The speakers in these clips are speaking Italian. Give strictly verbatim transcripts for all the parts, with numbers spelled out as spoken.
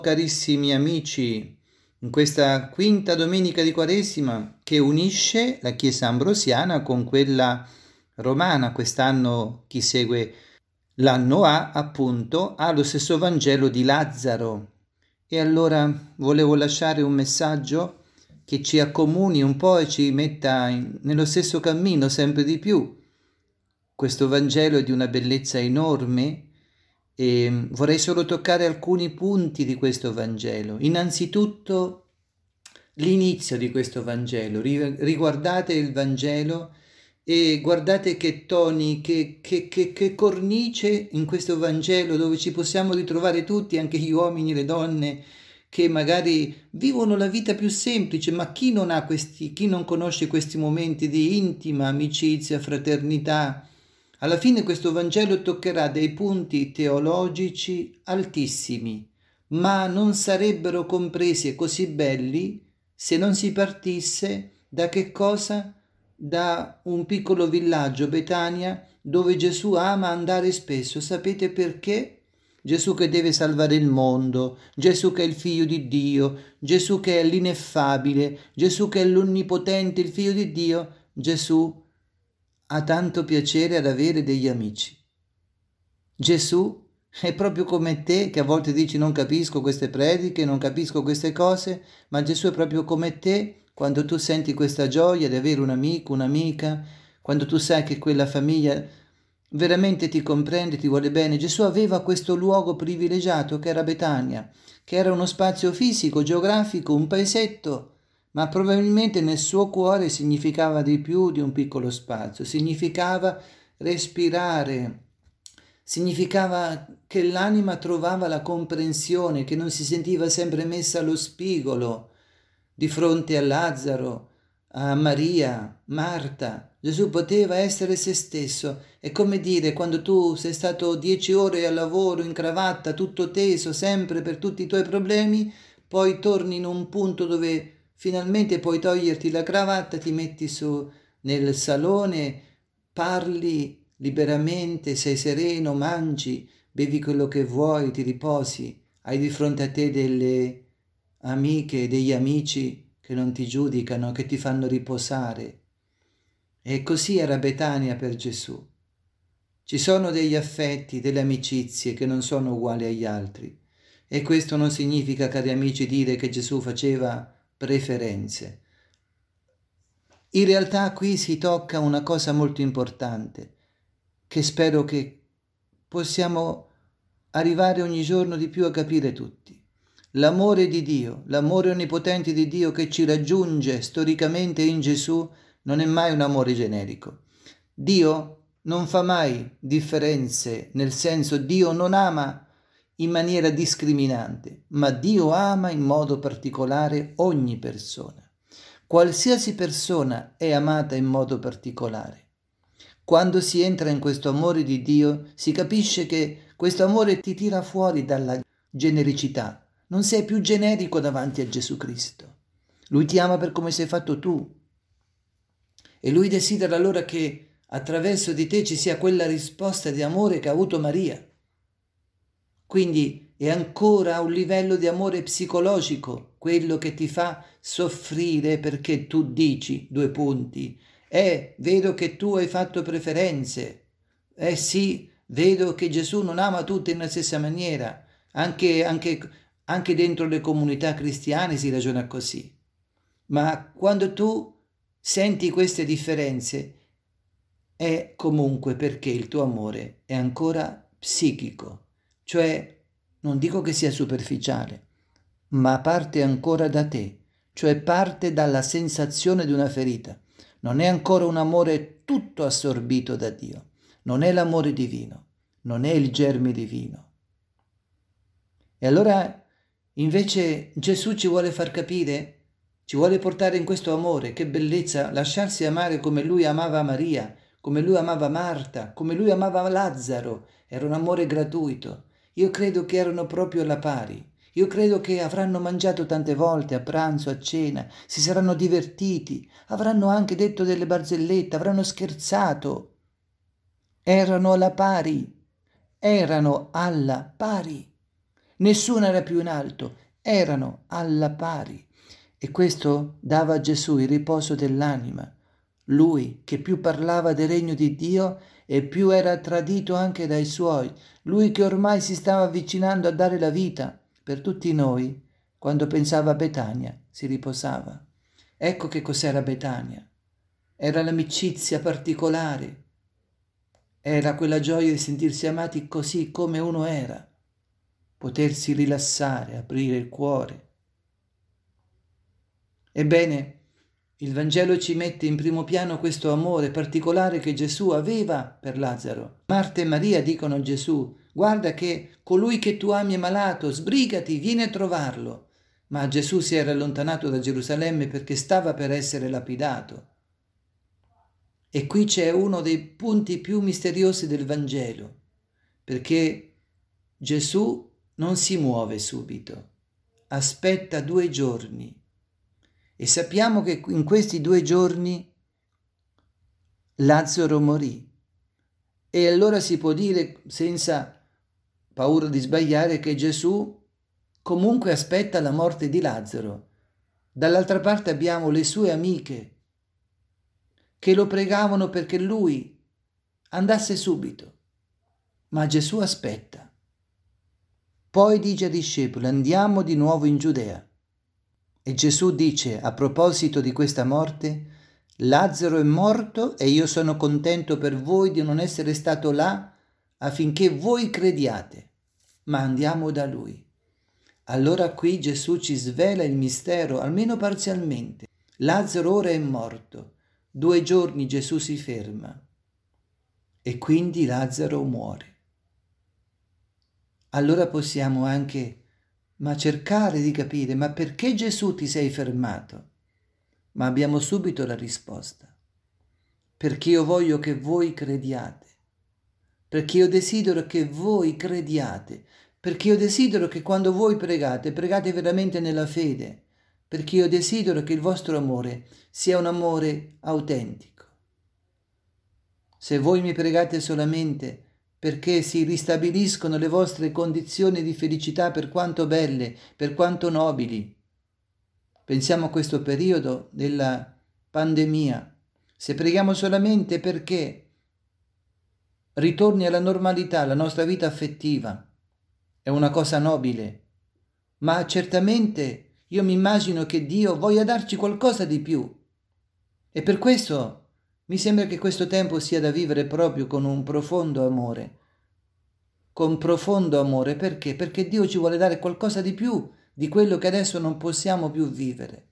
Carissimi amici, in questa quinta domenica di Quaresima che unisce la Chiesa ambrosiana con quella romana, quest'anno chi segue l'anno A, appunto, ha lo stesso Vangelo di Lazzaro. E allora volevo lasciare un messaggio che ci accomuni un po' e ci metta in, nello stesso cammino sempre di più. Questo Vangelo è di una bellezza enorme. E vorrei solo toccare alcuni punti di questo Vangelo. Innanzitutto l'inizio di questo Vangelo. Riguardate il Vangelo e guardate che toni, che, che, che, che cornice in questo Vangelo, dove ci possiamo ritrovare tutti, anche gli uomini, le donne, che magari vivono la vita più semplice, ma chi non ha questi, chi non conosce questi momenti di intima amicizia, fraternità? Alla fine questo Vangelo toccherà dei punti teologici altissimi, ma non sarebbero compresi e così belli se non si partisse da che cosa? Da un piccolo villaggio, Betania, dove Gesù ama andare spesso. Sapete perché? Gesù che deve salvare il mondo, Gesù che è il figlio di Dio, Gesù che è l'ineffabile, Gesù che è l'onnipotente, il figlio di Dio, Gesù ha tanto piacere ad avere degli amici. Gesù è proprio come te, che a volte dici non capisco queste prediche, non capisco queste cose, ma Gesù è proprio come te quando tu senti questa gioia di avere un amico, un'amica, quando tu sai che quella famiglia veramente ti comprende, ti vuole bene. Gesù aveva questo luogo privilegiato che era Betania, che era uno spazio fisico, geografico, un paesetto, ma probabilmente nel suo cuore significava di più di un piccolo spazio, significava respirare, significava che l'anima trovava la comprensione, che non si sentiva sempre messa allo spigolo di fronte a Lazzaro, a Maria, Marta. Gesù poteva essere se stesso. È come dire, quando tu sei stato dieci ore al lavoro in cravatta, tutto teso, sempre per tutti i tuoi problemi, poi torni in un punto dove finalmente puoi toglierti la cravatta, ti metti su nel salone, parli liberamente, sei sereno, mangi, bevi quello che vuoi, ti riposi, hai di fronte a te delle amiche, degli amici che non ti giudicano, che ti fanno riposare. E così era Betania per Gesù. Ci sono degli affetti, delle amicizie che non sono uguali agli altri. E questo non significa, cari amici, dire che Gesù faceva preferenze. In realtà qui si tocca una cosa molto importante, che spero che possiamo arrivare ogni giorno di più a capire tutti. L'amore di Dio, l'amore onnipotente di Dio che ci raggiunge storicamente in Gesù non è mai un amore generico. Dio non fa mai differenze, nel senso Dio non ama in maniera discriminante, ma Dio ama in modo particolare ogni persona. Qualsiasi persona è amata in modo particolare. Quando si entra in questo amore di Dio, si capisce che questo amore ti tira fuori dalla genericità. Non sei più generico davanti a Gesù Cristo. Lui ti ama per come sei fatto tu. E Lui desidera allora che attraverso di te ci sia quella risposta di amore che ha avuto Maria. Quindi è ancora a un livello di amore psicologico, quello che ti fa soffrire perché tu dici, due punti, eh, vedo che tu hai fatto preferenze, eh sì, vedo che Gesù non ama tutti nella stessa maniera, anche, anche, anche dentro le comunità cristiane si ragiona così. Ma quando tu senti queste differenze, è comunque perché il tuo amore è ancora psichico. Cioè, non dico che sia superficiale, ma parte ancora da te, cioè parte dalla sensazione di una ferita. Non è ancora un amore tutto assorbito da Dio, non è l'amore divino, non è il germe divino. E allora, invece, Gesù ci vuole far capire, ci vuole portare in questo amore, che bellezza, lasciarsi amare come Lui amava Maria, come Lui amava Marta, come Lui amava Lazzaro, era un amore gratuito. Io credo che erano proprio alla pari. Io credo che avranno mangiato tante volte a pranzo, a cena, si saranno divertiti, avranno anche detto delle barzellette, avranno scherzato. Erano alla pari, erano alla pari. nessuno era più in alto, erano alla pari. E questo dava a Gesù il riposo dell'anima. Lui che più parlava del regno di Dio e più era tradito anche dai suoi, lui che ormai si stava avvicinando a dare la vita per tutti noi, quando pensava a Betania si riposava. Ecco che cos'era Betania. Era l'amicizia particolare, era quella gioia di sentirsi amati così come uno era, potersi rilassare, aprire il cuore. Ebbene, il Vangelo ci mette in primo piano questo amore particolare che Gesù aveva per Lazzaro. Marta e Maria dicono a Gesù: guarda che colui che tu ami è malato, sbrigati, vieni a trovarlo. Ma Gesù si era allontanato da Gerusalemme perché stava per essere lapidato. E qui c'è uno dei punti più misteriosi del Vangelo, perché Gesù non si muove subito, aspetta due giorni. E sappiamo che in questi due giorni Lazzaro morì. E allora si può dire, senza paura di sbagliare, che Gesù comunque aspetta la morte di Lazzaro. Dall'altra parte abbiamo le sue amiche che lo pregavano perché lui andasse subito. Ma Gesù aspetta. Poi dice ai discepoli: andiamo di nuovo in Giudea. E Gesù dice a proposito di questa morte: Lazzaro è morto e io sono contento per voi di non essere stato là affinché voi crediate, ma andiamo da lui. Allora qui Gesù ci svela il mistero, almeno parzialmente. Lazzaro ora è morto. Due giorni Gesù si ferma e quindi Lazzaro muore. Allora possiamo anche ma cercare di capire, ma perché Gesù ti sei fermato? Ma abbiamo subito la risposta. Perché io voglio che voi crediate. Perché io desidero che voi crediate. Perché io desidero che quando voi pregate, pregate veramente nella fede. Perché io desidero che il vostro amore sia un amore autentico. Se voi mi pregate solamente perché si ristabiliscono le vostre condizioni di felicità, per quanto belle, per quanto nobili. Pensiamo a questo periodo della pandemia. Se preghiamo solamente perché ritorni alla normalità la nostra vita affettiva, è una cosa nobile, ma certamente io mi immagino che Dio voglia darci qualcosa di più. E per questo mi sembra che questo tempo sia da vivere proprio con un profondo amore. Con profondo amore, perché? Perché Dio ci vuole dare qualcosa di più di quello che adesso non possiamo più vivere.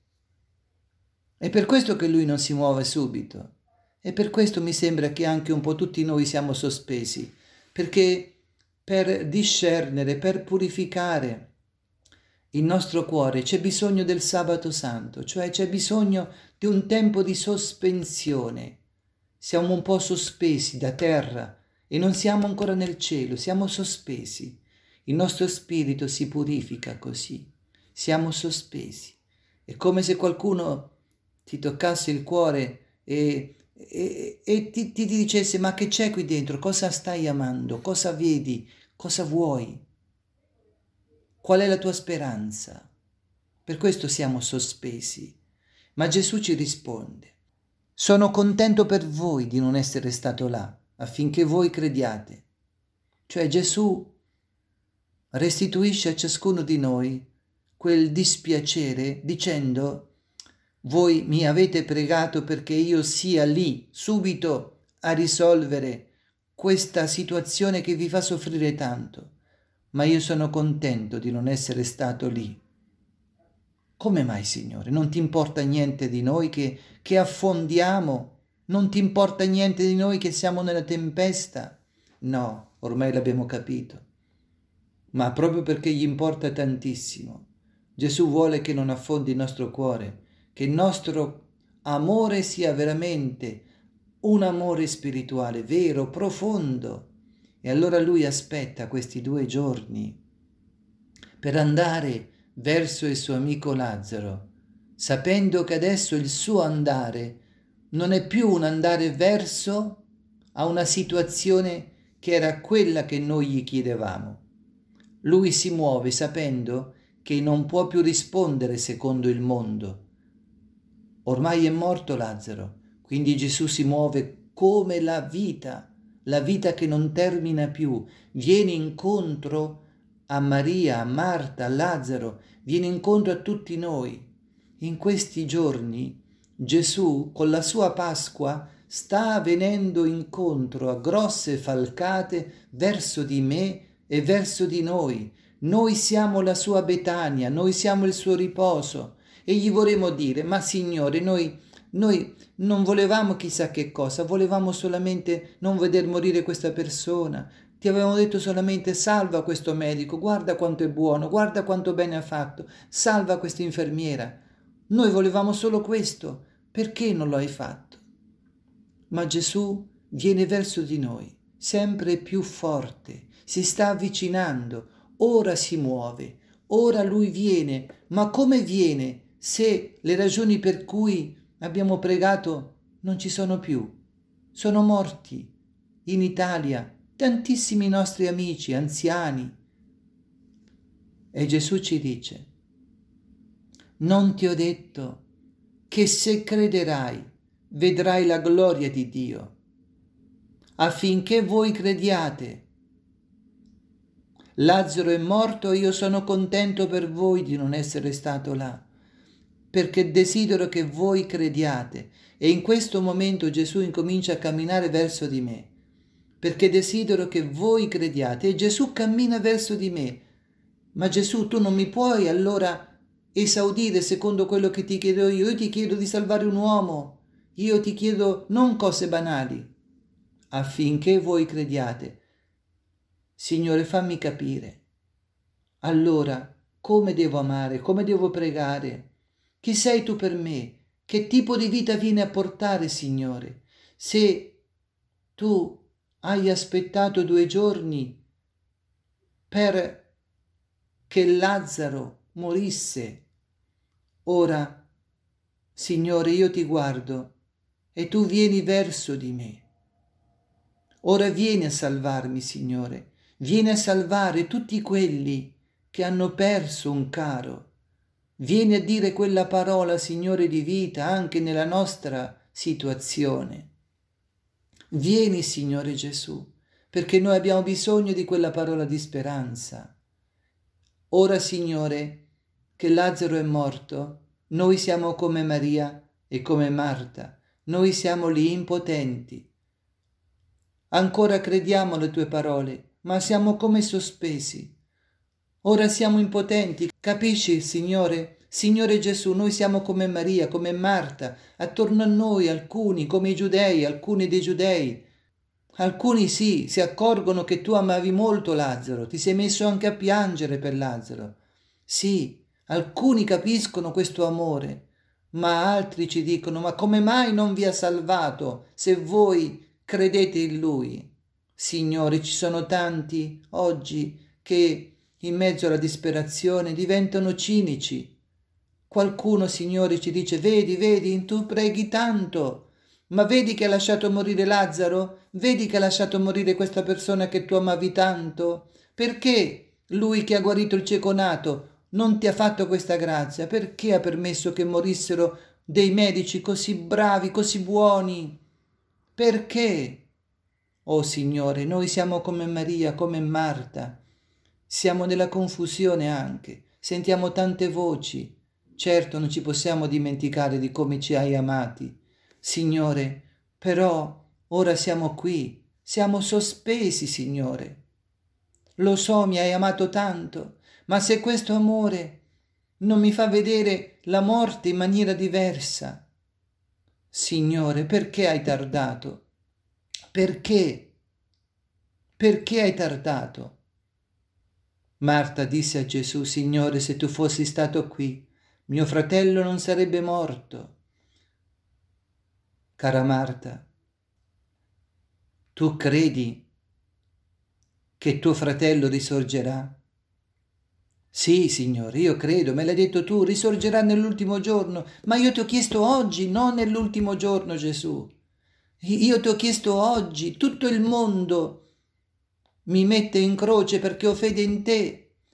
È per questo che Lui non si muove subito. E per questo mi sembra che anche un po' tutti noi siamo sospesi, perché per discernere, per purificare il nostro cuore c'è bisogno del sabato santo, cioè c'è bisogno di un tempo di sospensione. Siamo un po' sospesi da terra e non siamo ancora nel cielo, siamo sospesi. Il nostro spirito si purifica così, siamo sospesi. È come se qualcuno ti toccasse il cuore e, e, e ti, ti dicesse: ma che c'è qui dentro? Cosa stai amando? Cosa vedi? Cosa vuoi? Qual è la tua speranza? Per questo siamo sospesi. Ma Gesù ci risponde: sono contento per voi di non essere stato là, affinché voi crediate. Cioè Gesù restituisce a ciascuno di noi quel dispiacere dicendo: voi mi avete pregato perché io sia lì subito a risolvere questa situazione che vi fa soffrire tanto, ma io sono contento di non essere stato lì. Come mai, Signore? Non ti importa niente di noi che, che affondiamo? Non ti importa niente di noi che siamo nella tempesta? No, ormai l'abbiamo capito. Ma proprio perché gli importa tantissimo, Gesù vuole che non affondi il nostro cuore, che il nostro amore sia veramente un amore spirituale, vero, profondo. E allora Lui aspetta questi due giorni per andare verso il suo amico Lazzaro, sapendo che adesso il suo andare non è più un andare verso a una situazione che era quella che noi gli chiedevamo, Lui si muove sapendo che non può più rispondere secondo il mondo. Ormai è morto Lazzaro, quindi Gesù si muove come la vita, la vita che non termina più. Viene incontro a Maria, a Marta, a Lazzaro, viene incontro a tutti noi. In questi giorni Gesù con la sua Pasqua sta venendo incontro a grosse falcate verso di me e verso di noi. Noi siamo la sua Betania, noi siamo il suo riposo. E gli vorremmo dire, ma Signore, noi, noi non volevamo chissà che cosa, volevamo solamente non veder morire questa persona. Ti avevamo detto solamente salva questo medico, guarda quanto è buono, guarda quanto bene ha fatto, salva questa infermiera. Noi volevamo solo questo, perché non lo hai fatto? Ma Gesù viene verso di noi, sempre più forte, si sta avvicinando, ora si muove, ora lui viene, ma come viene se le ragioni per cui abbiamo pregato non ci sono più? Sono morti in Italia tantissimi nostri amici, anziani. E Gesù ci dice, non ti ho detto che se crederai vedrai la gloria di Dio, affinché voi crediate. Lazzaro è morto e io sono contento per voi di non essere stato là, perché desidero che voi crediate. E in questo momento Gesù incomincia a camminare verso di me, perché desidero che voi crediate. E Gesù cammina verso di me. Ma Gesù, tu non mi puoi allora esaudire secondo quello che ti chiedo io. Io ti chiedo di salvare un uomo. Io ti chiedo non cose banali, affinché voi crediate. Signore, fammi capire. Allora, come devo amare? Come devo pregare? Chi sei tu per me? Che tipo di vita vieni a portare, Signore? Se tu hai aspettato due giorni per che Lazzaro morisse, ora, Signore, io ti guardo e tu vieni verso di me. Ora vieni a salvarmi, Signore. Vieni a salvare tutti quelli che hanno perso un caro. Vieni a dire quella parola, Signore, di vita anche nella nostra situazione. Vieni, Signore Gesù, perché noi abbiamo bisogno di quella parola di speranza. Ora, Signore, che Lazzaro è morto, noi siamo come Maria e come Marta. Noi siamo lì impotenti. Ancora crediamo alle tue parole, ma siamo come sospesi. Ora siamo impotenti. Capisci, Signore? Signore Gesù, noi siamo come Maria, come Marta, attorno a noi alcuni, come i giudei, alcuni dei giudei. Alcuni sì, si accorgono che tu amavi molto Lazzaro, ti sei messo anche a piangere per Lazzaro. Sì, alcuni capiscono questo amore, ma altri ci dicono, ma come mai non vi ha salvato se voi credete in Lui? Signore, ci sono tanti oggi che in mezzo alla disperazione diventano cinici. Qualcuno, Signore, ci dice, vedi, vedi, tu preghi tanto, ma vedi che ha lasciato morire Lazzaro? Vedi che ha lasciato morire questa persona che tu amavi tanto? Perché lui che ha guarito il cieco nato non ti ha fatto questa grazia? Perché ha permesso che morissero dei medici così bravi, così buoni? Perché? Oh Signore, noi siamo come Maria, come Marta. Siamo nella confusione anche, sentiamo tante voci. Certo non ci possiamo dimenticare di come ci hai amati, Signore, però ora siamo qui, siamo sospesi, Signore. Lo so, mi hai amato tanto, ma se questo amore non mi fa vedere la morte in maniera diversa, Signore, perché hai tardato? Perché? Perché hai tardato? Marta disse a Gesù, Signore, se tu fossi stato qui, mio fratello non sarebbe morto. Cara Marta, tu credi che tuo fratello risorgerà? Sì, Signore, io credo, me l'hai detto tu, risorgerà nell'ultimo giorno, ma io ti ho chiesto oggi, non nell'ultimo giorno, Gesù. Io ti ho chiesto oggi, tutto il mondo mi mette in croce perché ho fede in te.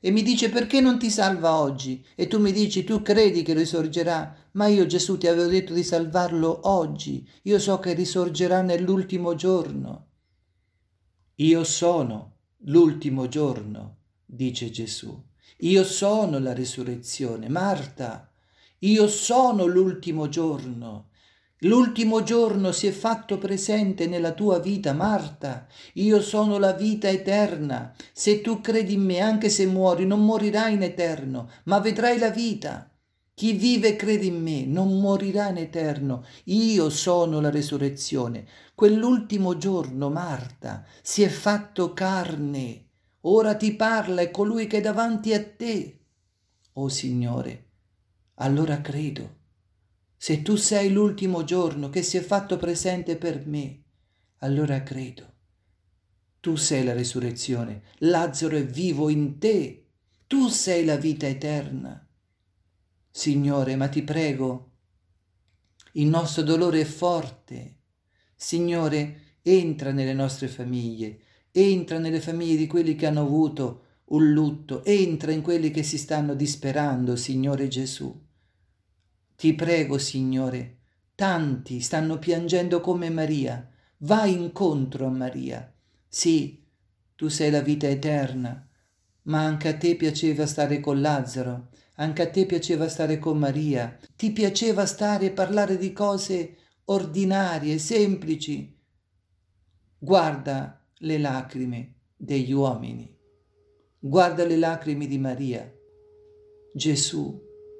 e mi dice perché non ti salva oggi? E tu mi dici tu credi che risorgerà, ma io Gesù ti avevo detto di salvarlo oggi, io so che risorgerà nell'ultimo giorno. Io sono l'ultimo giorno, dice Gesù. Io sono la risurrezione. Marta, io sono l'ultimo giorno. L'ultimo giorno si è fatto presente nella tua vita, Marta. Io sono la vita eterna. Se tu credi in me, anche se muori, non morirai in eterno, ma vedrai la vita. Chi vive e crede in me non morirà in eterno. Io sono la risurrezione. Quell'ultimo giorno, Marta, si è fatto carne. Ora ti parla è colui che è davanti a te. Oh Signore, allora credo. Se tu sei l'ultimo giorno che si è fatto presente per me, allora credo. Tu sei la risurrezione. Lazzaro è vivo in te. Tu sei la vita eterna. Signore, ma ti prego, il nostro dolore è forte. Signore, entra nelle nostre famiglie, entra nelle famiglie di quelli che hanno avuto un lutto, entra in quelli che si stanno disperando, Signore Gesù. Ti prego, Signore, tanti stanno piangendo come Maria. Vai incontro a Maria. Sì, tu sei la vita eterna, ma anche a te piaceva stare con Lazzaro, anche a te piaceva stare con Maria, ti piaceva stare e parlare di cose ordinarie, semplici. Guarda le lacrime degli uomini, guarda le lacrime di Maria. Gesù,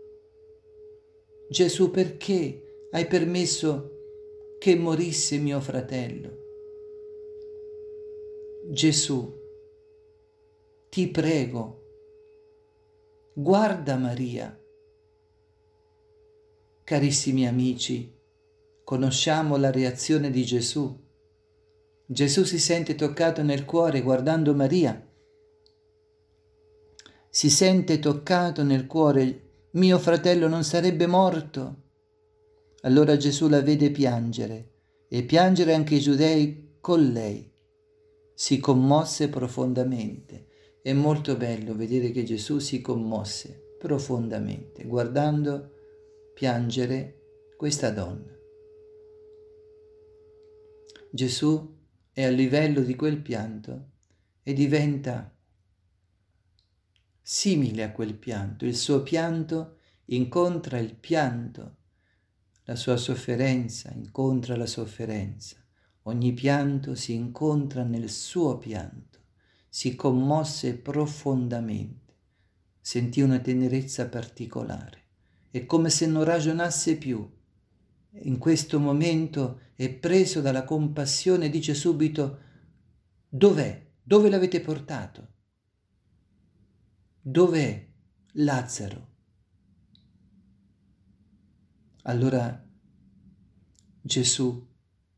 Gesù, perché hai permesso che morisse mio fratello? Gesù, ti prego, guarda Maria. Carissimi amici, conosciamo la reazione di Gesù. Gesù si sente toccato nel cuore guardando Maria. Si sente toccato nel cuore, mio fratello non sarebbe morto. Allora Gesù la vede piangere e piangere anche i giudei con lei. Si commosse profondamente. È molto bello vedere che Gesù si commosse profondamente guardando piangere questa donna. Gesù è a livello di quel pianto e diventa simile a quel pianto. Il suo pianto incontra il pianto, la sua sofferenza incontra la sofferenza. Ogni pianto si incontra nel suo pianto. Si commosse profondamente, sentì una tenerezza particolare. È come se non ragionasse più. In questo momento è preso dalla compassione e dice subito: dov'è? Dove l'avete portato? Dov'è Lazzaro? Allora Gesù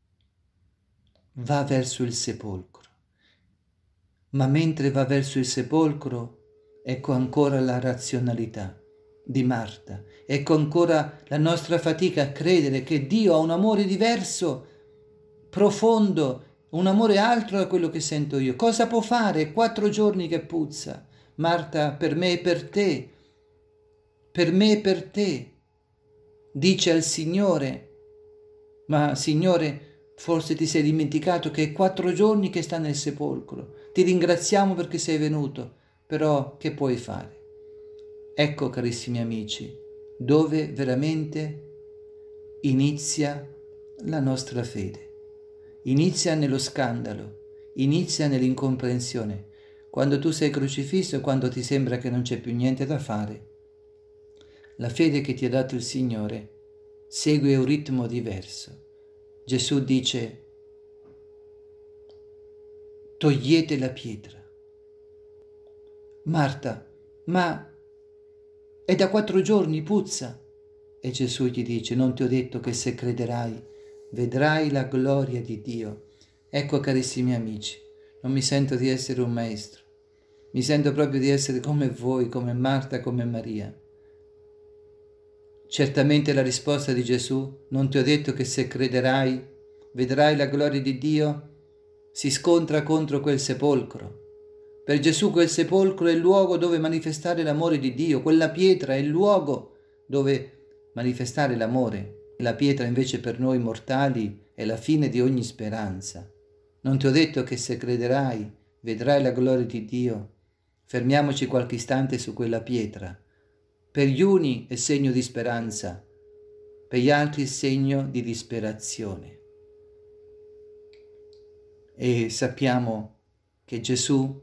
va verso il sepolcro, ma mentre va verso il sepolcro, ecco ancora la razionalità di Marta, ecco ancora la nostra fatica a credere che Dio ha un amore diverso, profondo, un amore altro da quello che sento io. Cosa può fare? Quattro giorni che puzza. Marta, per me e per te, per me e per te, dice al Signore, ma Signore, forse ti sei dimenticato che è quattro giorni che sta nel sepolcro. Ti ringraziamo perché sei venuto, però che puoi fare? Ecco, carissimi amici, dove veramente inizia la nostra fede. Inizia nello scandalo, inizia nell'incomprensione. Quando tu sei crocifisso, quando ti sembra che non c'è più niente da fare, la fede che ti ha dato il Signore segue un ritmo diverso. Gesù dice: togliete la pietra. Marta, ma è da quattro giorni, puzza. E Gesù gli dice: non ti ho detto che se crederai vedrai la gloria di Dio? Ecco, carissimi amici, non mi sento di essere un maestro, mi sento proprio di essere come voi, come Marta, come Maria. Certamente la risposta di Gesù, non ti ho detto che se crederai vedrai la gloria di Dio, si scontra contro quel sepolcro, Per Gesù quel sepolcro è il luogo dove manifestare l'amore di Dio, quella pietra è il luogo dove manifestare l'amore. La pietra invece per noi mortali è la fine di ogni speranza. Non ti ho detto che se crederai vedrai la gloria di Dio? Fermiamoci qualche istante su quella pietra. Per gli uni è segno di speranza, per gli altri è segno di disperazione. E sappiamo che Gesù,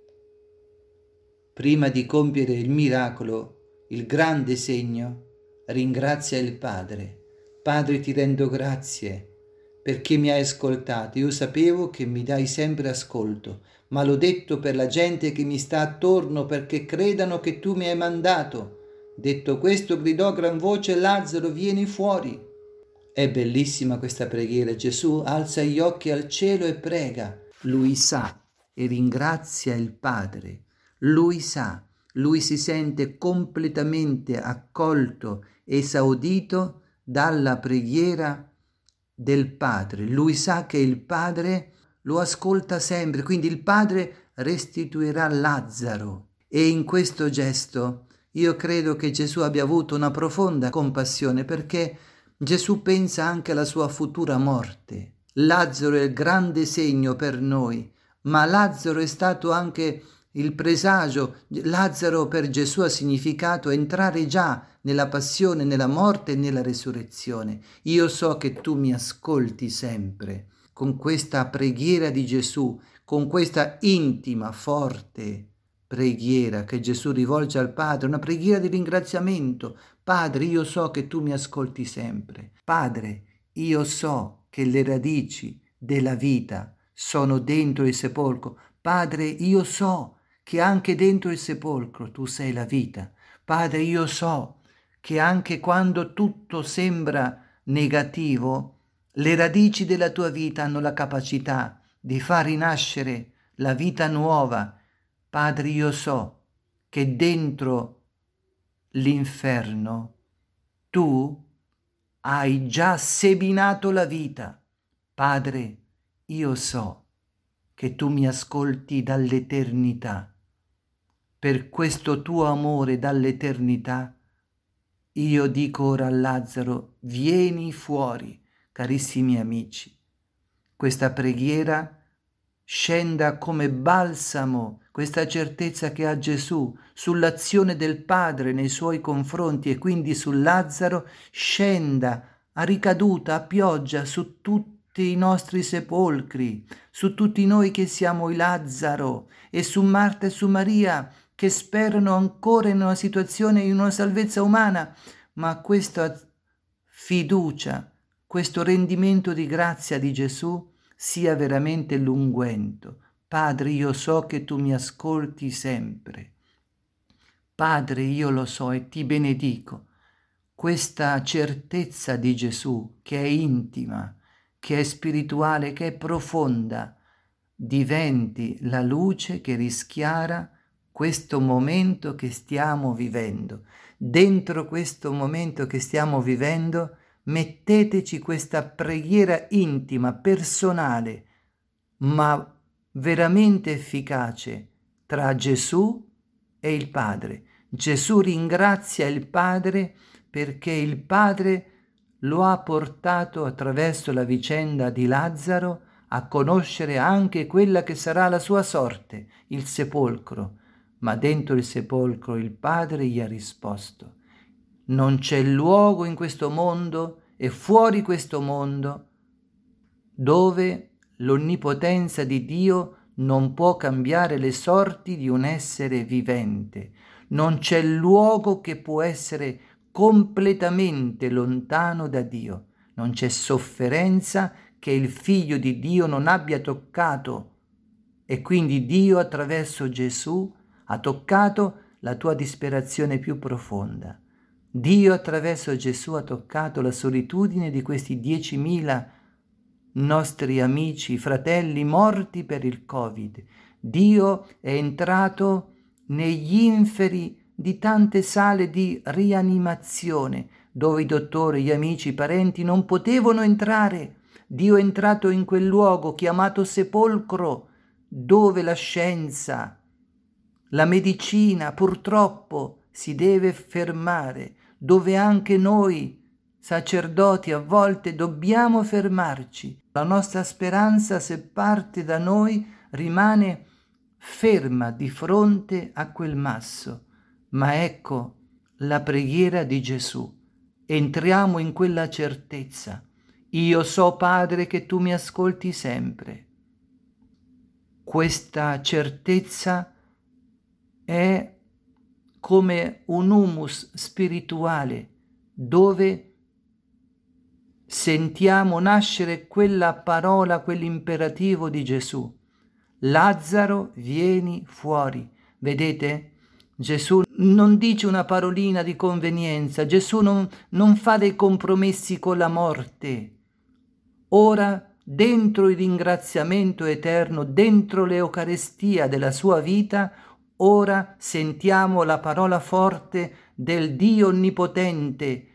prima di compiere il miracolo, il grande segno, ringrazia il Padre. Padre, ti rendo grazie perché mi hai ascoltato. Io sapevo che mi dai sempre ascolto, ma l'ho detto per la gente che mi sta attorno, perché credano che tu mi hai mandato. Detto questo, gridò a gran voce: Lazzaro, vieni fuori. È bellissima questa preghiera. Gesù alza gli occhi al cielo e prega. Lui sa e ringrazia il Padre. Lui sa, lui si sente completamente accolto, esaudito dalla preghiera del Padre. Lui sa che il Padre lo ascolta sempre, quindi il Padre restituirà Lazzaro. E in questo gesto io credo che Gesù abbia avuto una profonda compassione, perché Gesù pensa anche alla sua futura morte. Lazzaro è il grande segno per noi, ma Lazzaro è stato anche il presagio. Lazzaro per Gesù ha significato entrare già nella passione, nella morte e nella resurrezione. Io so che tu mi ascolti sempre. Con questa preghiera di Gesù, con questa intima, forte preghiera che Gesù rivolge al Padre, una preghiera di ringraziamento. Padre, io so che tu mi ascolti sempre. Padre, io so che le radici della vita sono dentro il sepolcro. Padre, io so che anche dentro il sepolcro tu sei la vita. Padre, io so che anche quando tutto sembra negativo, le radici della tua vita hanno la capacità di far rinascere la vita nuova. Padre, io so che dentro l'inferno tu hai già seminato la vita. Padre, io so che tu mi ascolti dall'eternità. Per questo tuo amore dall'eternità, io dico ora a Lazzaro, vieni fuori, carissimi amici. Questa preghiera scenda come balsamo, questa certezza che ha Gesù sull'azione del Padre nei suoi confronti e quindi su Lazzaro, scenda a ricaduta, a pioggia su tutti i nostri sepolcri, su tutti noi che siamo i Lazzaro, e su Marta e su Maria che sperano ancora in una situazione, in una salvezza umana, ma questa fiducia, questo rendimento di grazia di Gesù sia veramente l'unguento. Padre, io so che tu mi ascolti sempre. Padre, io lo so e ti benedico. Questa certezza di Gesù, che è intima, che è spirituale, che è profonda, diventi la luce che rischiara questo momento che stiamo vivendo. Dentro questo momento che stiamo vivendo, metteteci questa preghiera intima, personale, ma veramente efficace tra Gesù e il Padre. Gesù ringrazia il Padre perché il Padre lo ha portato attraverso la vicenda di Lazzaro a conoscere anche quella che sarà la sua sorte, il sepolcro. Ma dentro il sepolcro il Padre gli ha risposto: non c'è luogo in questo mondo e fuori questo mondo dove l'onnipotenza di Dio non può cambiare le sorti di un essere vivente. Non c'è luogo che può essere completamente lontano da Dio. Non c'è sofferenza che il Figlio di Dio non abbia toccato. E quindi Dio, attraverso Gesù, ha toccato la tua disperazione più profonda. Dio, attraverso Gesù, ha toccato la solitudine di questi diecimila nostri amici, fratelli morti per il Covid. Dio è entrato negli inferi di tante sale di rianimazione dove i dottori, gli amici, i parenti non potevano entrare. Dio è entrato in quel luogo chiamato sepolcro, dove la scienza La medicina purtroppo si deve fermare, dove anche noi sacerdoti a volte dobbiamo fermarci. La nostra speranza, se parte da noi, rimane ferma di fronte a quel masso. Ma ecco la preghiera di Gesù. Entriamo in quella certezza. Io so, Padre, che tu mi ascolti sempre. Questa certezza è come un humus spirituale dove sentiamo nascere quella parola, quell'imperativo di Gesù. Lazzaro, vieni fuori. Vedete? Gesù non dice una parolina di convenienza, Gesù non, non fa dei compromessi con la morte. Ora, dentro il ringraziamento eterno, dentro l'Eucarestia della sua vita, ora sentiamo la parola forte del Dio Onnipotente.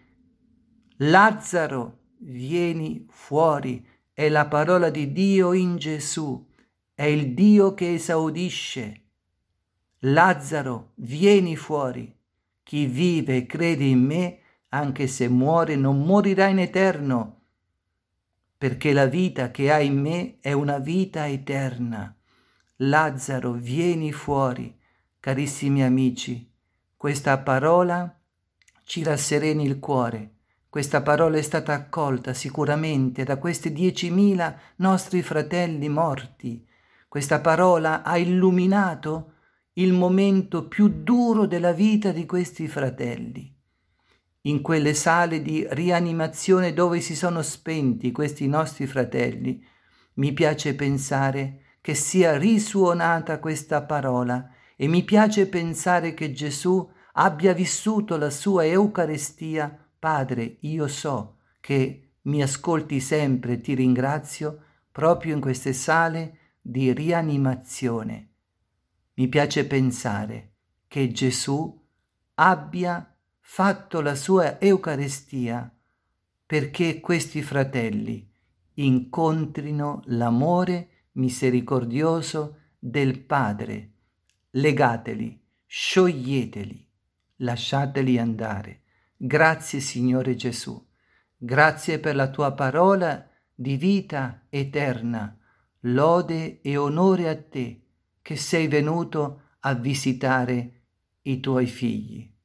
Lazzaro, vieni fuori. È la parola di Dio in Gesù. È il Dio che esaudisce. Lazzaro, vieni fuori. Chi vive e crede in me, anche se muore, non morirà in eterno, perché la vita che ha in me è una vita eterna. Lazzaro, vieni fuori. Carissimi amici, questa parola ci rassereni il cuore. Questa parola è stata accolta sicuramente da questi diecimila nostri fratelli morti. Questa parola ha illuminato il momento più duro della vita di questi fratelli. In quelle sale di rianimazione dove si sono spenti questi nostri fratelli, mi piace pensare che sia risuonata questa parola e mi piace pensare che Gesù abbia vissuto la sua Eucaristia. Padre, io so che mi ascolti sempre e ti ringrazio proprio in queste sale di rianimazione. Mi piace pensare che Gesù abbia fatto la sua Eucaristia perché questi fratelli incontrino l'amore misericordioso del Padre. Legateli, scioglieteli, lasciateli andare. Grazie Signore Gesù, grazie per la tua parola di vita eterna. Lode e onore a te che sei venuto a visitare i tuoi figli.